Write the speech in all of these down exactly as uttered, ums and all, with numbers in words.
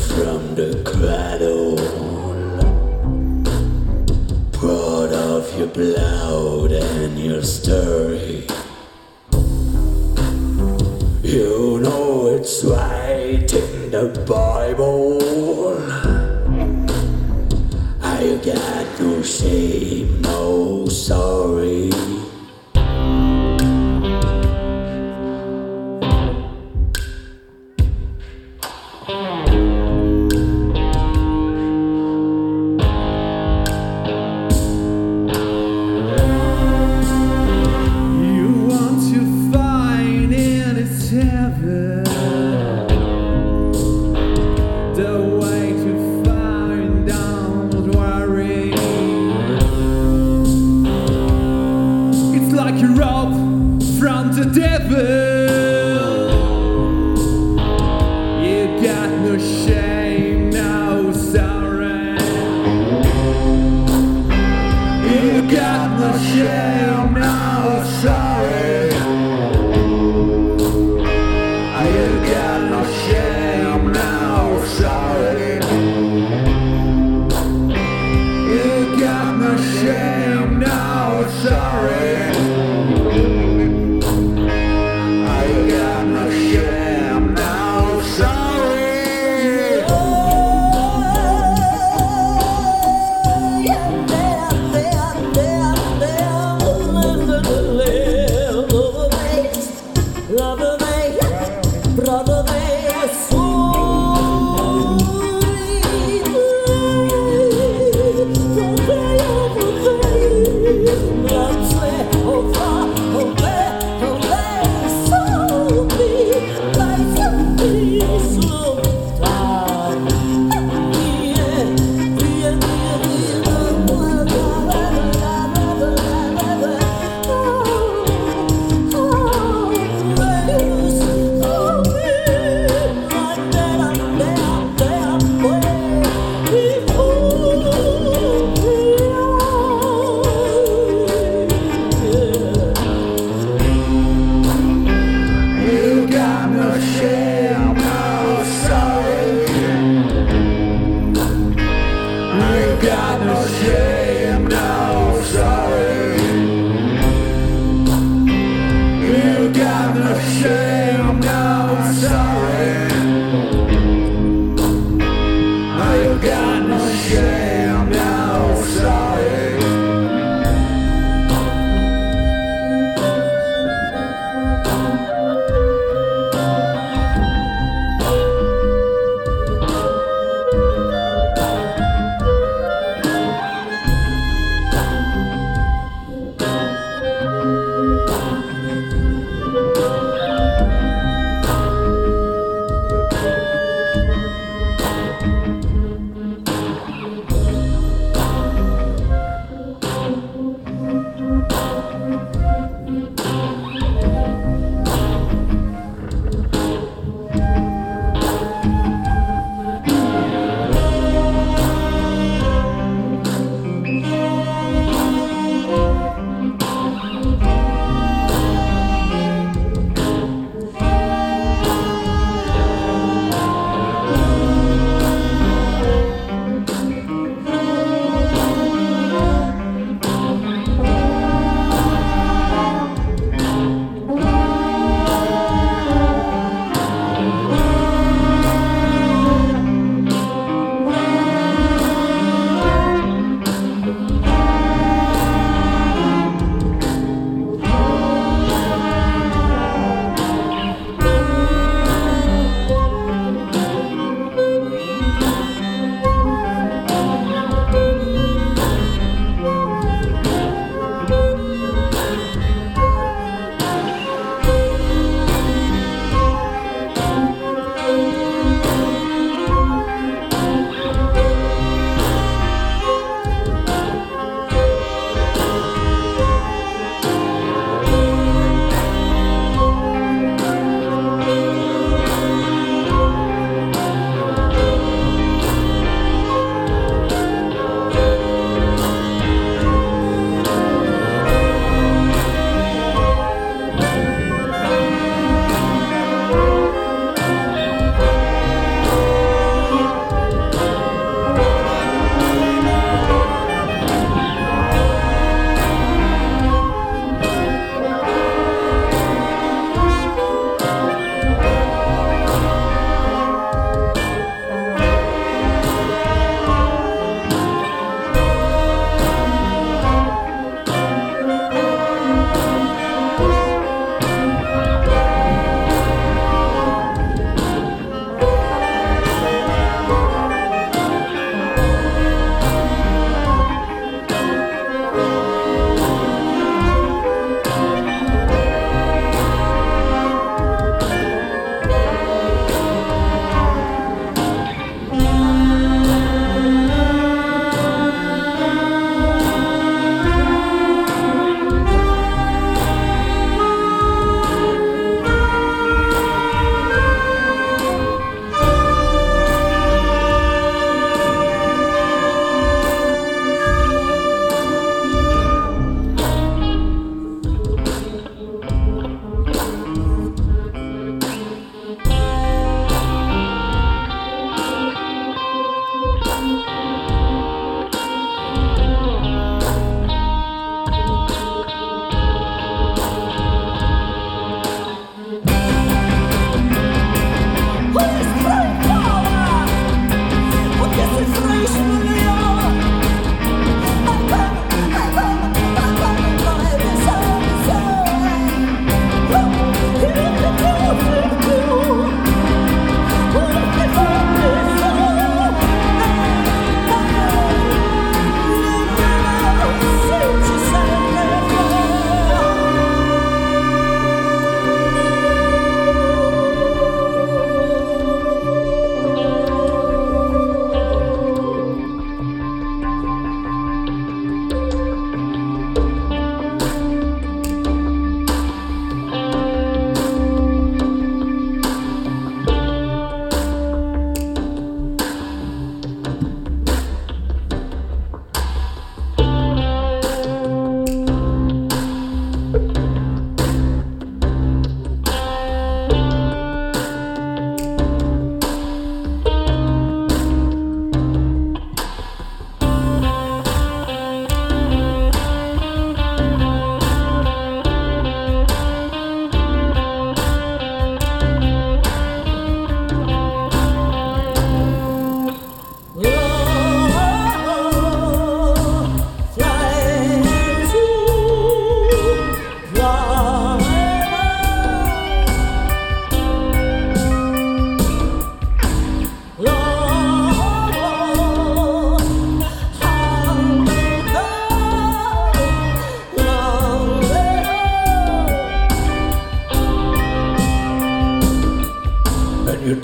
from the cradle, proud of your blood and your story. You know it's right in the Bible. I got no shame, no sorry. From the devil, you got no shame, no sorry. You got no shame, no sorry. You got no shame, no sorry. You got no shame, no sorry. Got no shame, no sorry. You got no shame, no sorry. You got no shame, no sorry.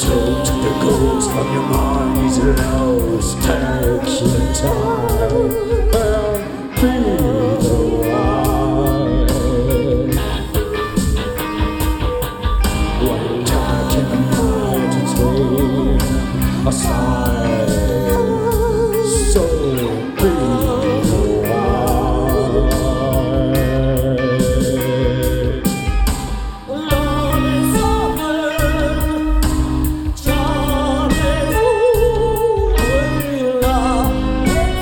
told to the ghost from your mind's lost. Take your time and be the one. When dark in the night between a sigh, so be the one. Love is over, charm is over, love is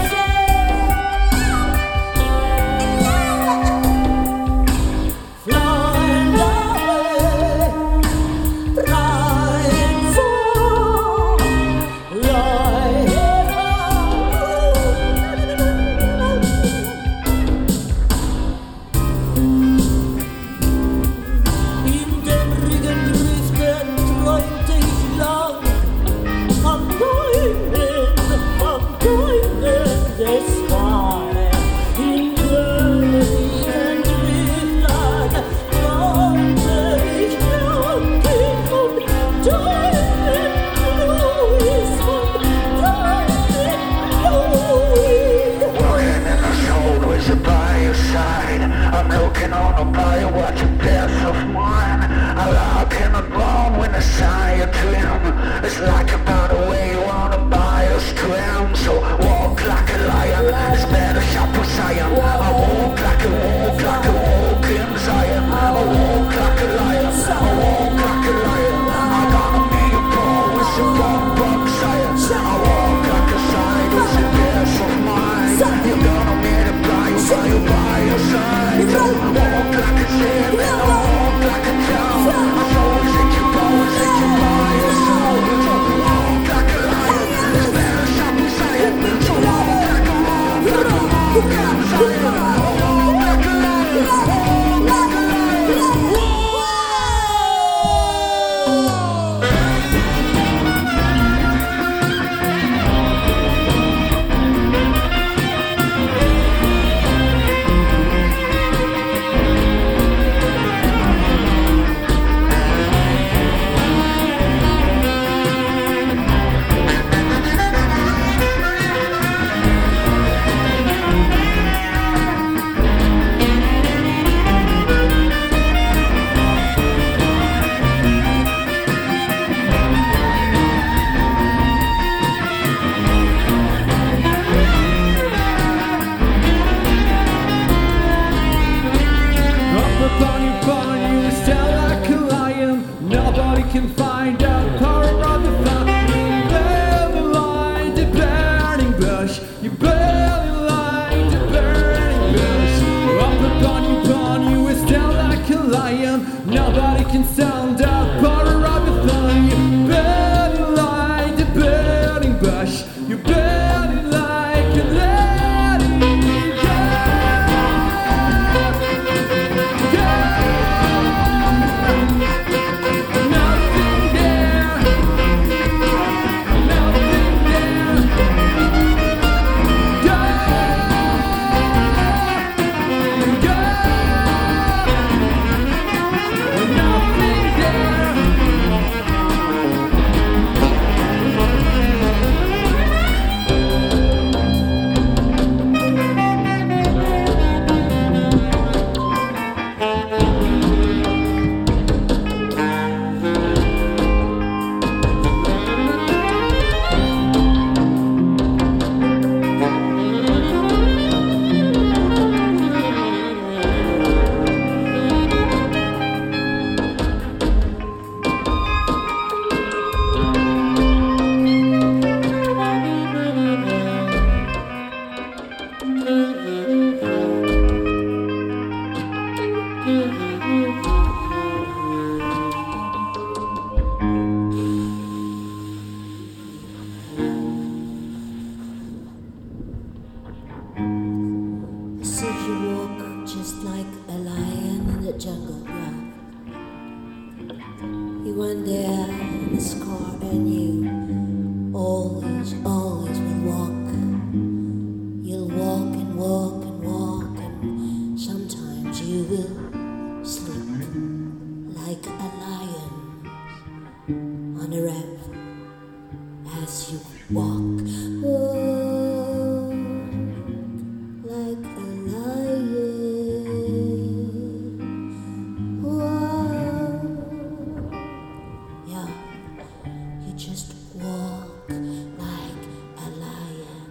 flying away, flying far, light in den Regendriften träumte ich lang am Diamond, am Diamond des Sky. In den Regendriften träumte ich Mountain von Diamond Louis, von Diamond Louis. Walking in the soul is by your side. I'm looking on a by watching death of mine. I lock in the ground when I sigh a dream. It's like about the way you wanna buy a stream. So walk like a lion, it's better shot for Zion. I walk like a walk, like a walk in Zion. I walk like a lion, I walk like a lion. I gotta be a pro with some bomb bomb science. I walk like a side with the death of mine. You're gonna meet a blind fire by your side. I walk like a sin and I walk like a town. I always think you always think you by your soul. So walk like a lion, it's better shot for Zion. So walk like a walk, like a walk in Zion. I walk like a lion, I walk like a lion. Up upon you, upon you, stand like a lion. Nobody can find out power of the fire. You bear the light, the burning bush. You bear the light, the burning bush. Up upon you, upon you, stand like a lion. Nobody can stand out power of the fire. You bear the light, the burning bush. You bear the light and let it go. Nothing there, nothing there. Go, go. Nothing there. See you walk just like a lion in the jungle, yeah. You went there in the scar and you always, always will walk. You'll walk and walk and walk and sometimes you will sleep like a lion on a rampage. as you walk. Walk like a lion. Walk. Yeah, you just walk like a lion.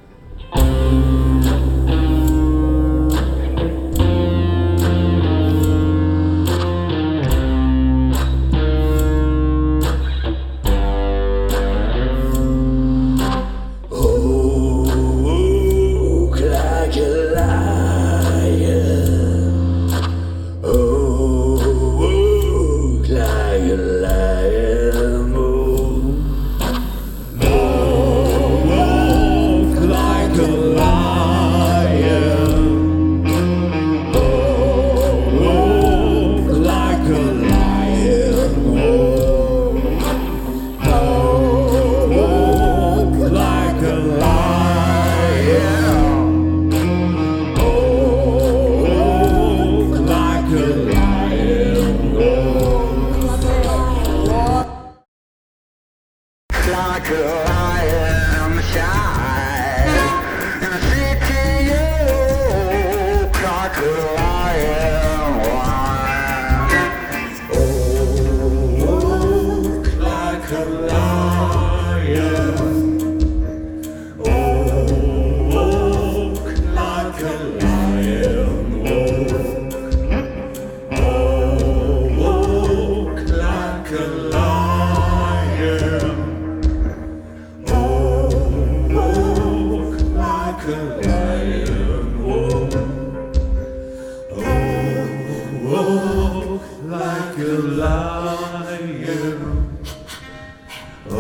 Like a lion shine in a city, you walk like a lion wine. Oh, walk like a lion. Oh, walk like a lion. Oh, walk like a lion. Like a lion, walk, oh, walk like a lion, oh,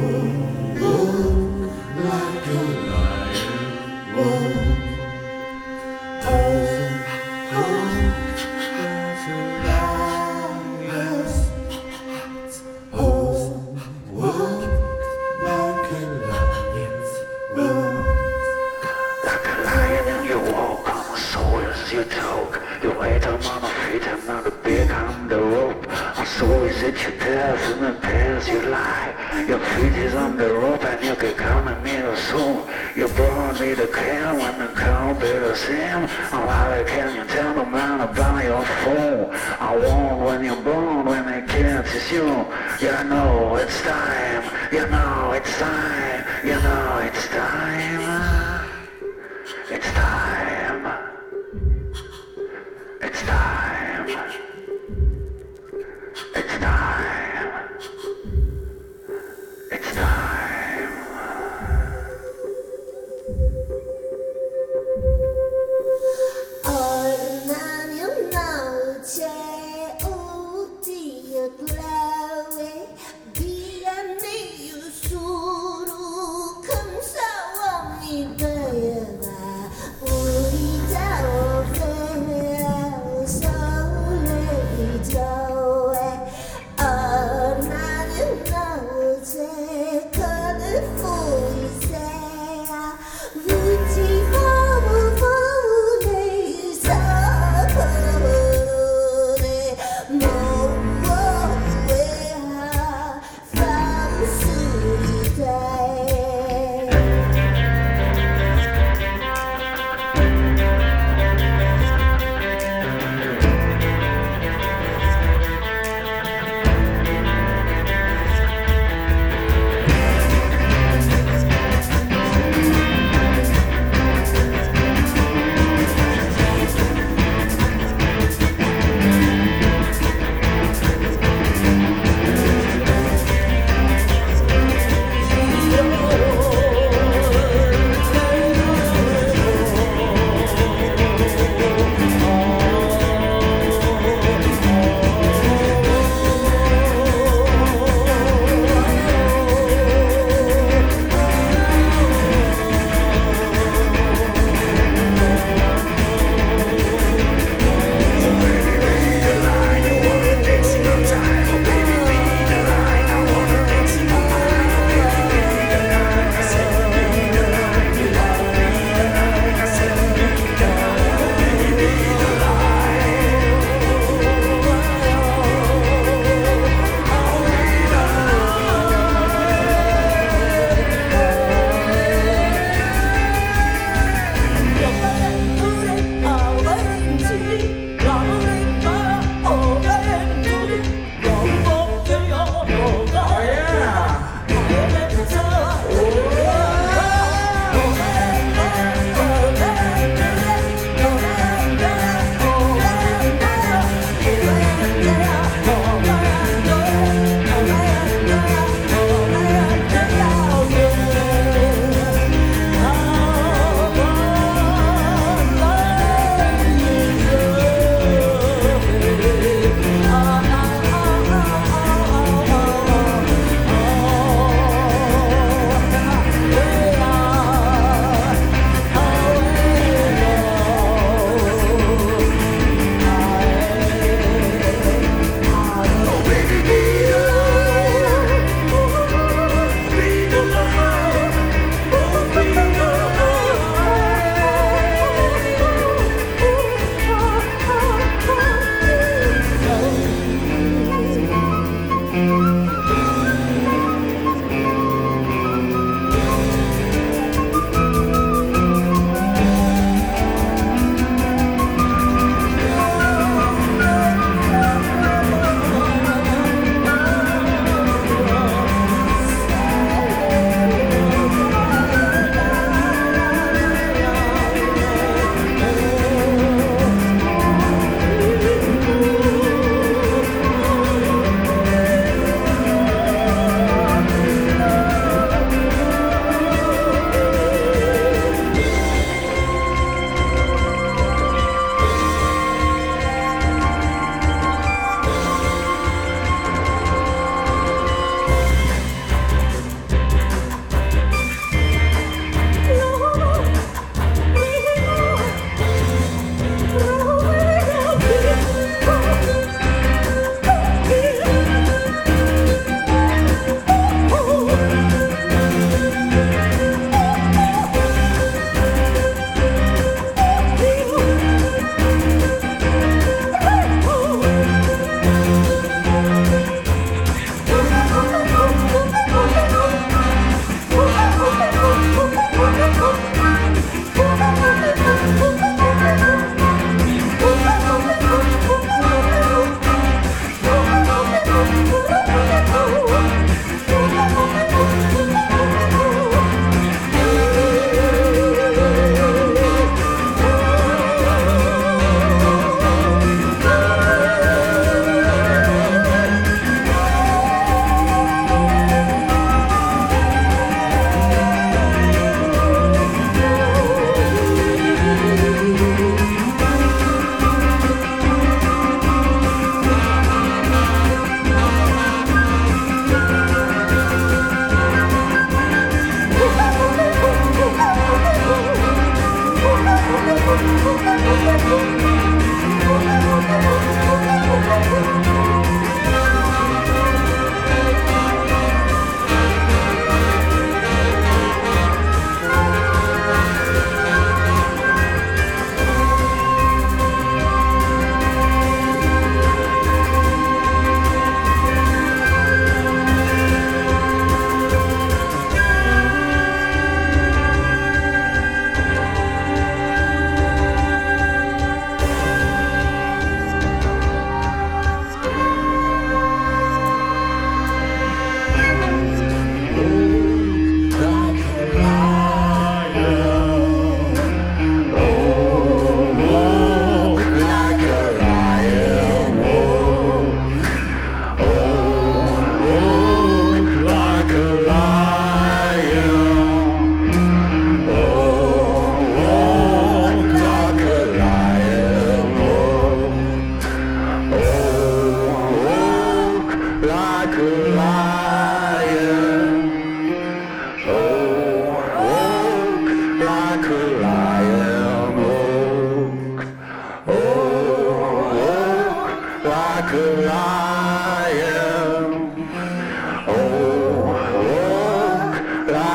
walk like a lion, walk, oh, walk like a lion, oh, walk like a lion, walk. Like a lion and you walk on the soils you talk. You wait on my feet and not a big on the rope. I saw is it your path and the paths you lie. Your feet is on the rope and you can come and meet us soon. You brought me the can when the cow better sing. Oh, how can you tell the man about your phone? I won't when you're born, when they can't see you. You know it's time, you know it's time, you know it's time. It's time. It's time. It's time. It's time. Ornamię nocie utijeglały, bijany już suru.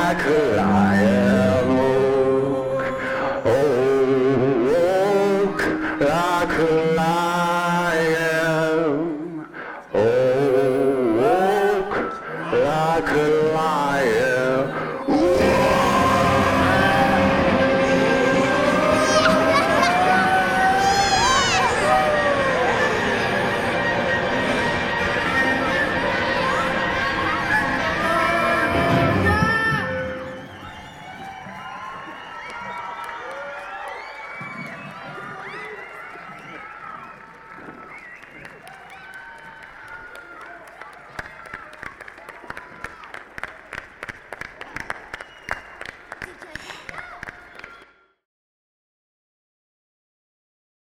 like a lion. Walk, oh, walk like a lion. Oh, walk like a lion.